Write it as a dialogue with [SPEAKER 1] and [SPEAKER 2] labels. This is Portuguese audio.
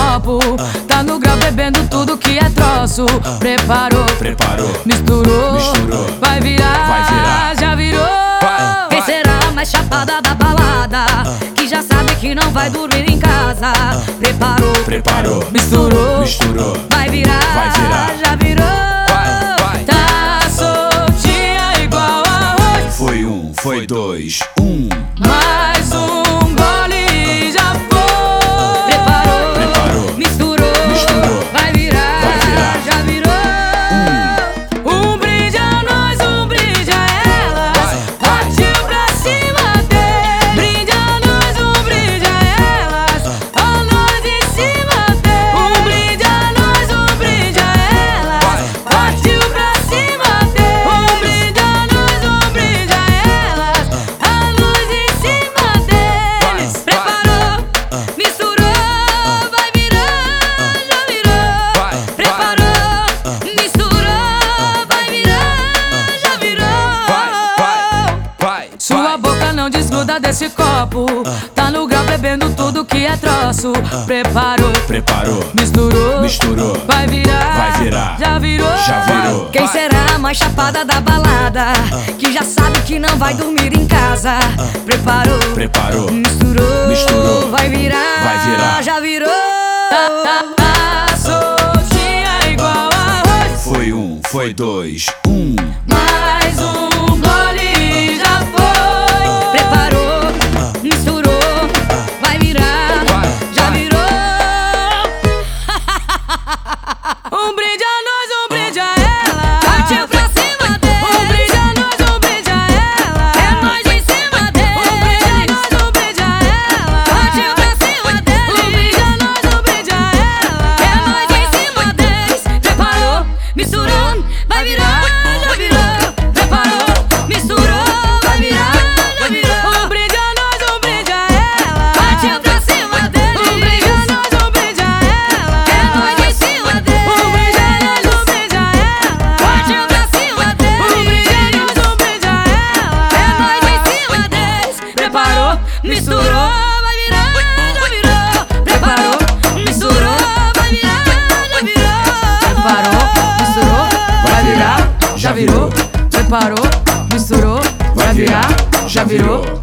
[SPEAKER 1] copo. Tá no grau bebendo tudo que é troço. Preparou, misturou, vai virar, já virou.
[SPEAKER 2] Quem será a mais chapada da balada, que já sabe que não vai dormir em casa? Preparou,
[SPEAKER 1] misturou,
[SPEAKER 2] vai virar, já virou.
[SPEAKER 1] Tá soltinha igual arroz.
[SPEAKER 3] Foi um, foi dois,
[SPEAKER 1] Mais um gole e já foi.
[SPEAKER 2] Preparou, misturou, vai virar, já virou.
[SPEAKER 1] Um brinde a nós, um brinde a elas. Partiu pra cima dele. Brinde a nós, um brinde a elas. A nós em cima dele. Um brinde a nós, um brinde a elas. Partiu pra cima dele. Um brinde a nós, um brinde a elas. A luz em cima deles. Preparou, misturou, vai virar, já virou. Preparou, misturou, vai virar, já virou. Sua boca não desgruda desse copo. Tá no grau bebendo tudo que é troço. Preparou, misturou, vai virar, já virou.
[SPEAKER 2] Quem será a mais chapada da balada, que já sabe que não vai dormir em casa? Preparou, misturou, vai virar, já virou.
[SPEAKER 1] Tá soltinha igual arroz.
[SPEAKER 3] foi um, foi dois,
[SPEAKER 1] Mais um gole e já foi.
[SPEAKER 2] Preparou, misturou, vai virar, já virou.
[SPEAKER 1] Um brinde a nós, um brinde a ela.
[SPEAKER 2] Partiu pra cima dele.
[SPEAKER 1] Um brinde a nós, um brinde a ela.
[SPEAKER 2] É nós em cima dele.
[SPEAKER 1] Um brinde a nós, um brinde a ela.
[SPEAKER 2] Partiu pra cima dele.
[SPEAKER 1] Um brinde a nós, um brinde a ela.
[SPEAKER 2] É nós em cima deles. Preparou, misturou, vai virar, já virou. Preparou, misturou, vai virar, já virou.
[SPEAKER 1] Um brinde a nós, um brinde a ela.
[SPEAKER 2] Partiu pra cima dele.
[SPEAKER 1] Um brinde a nós, um brinde a ela.
[SPEAKER 2] É nós em cima dele.
[SPEAKER 1] Um brinde a nós, um brinde a ela.
[SPEAKER 2] Partiu pra cima dele.
[SPEAKER 1] Um brinde a nós, um brinde a ela.
[SPEAKER 2] É nós em cima deles. Preparou, misturou, vai virar, já virou. Preparou, misturou, vai virar, já virou.
[SPEAKER 1] Preparou, misturou, vai virar, já virou. Preparou, misturou, vai virar, já virou.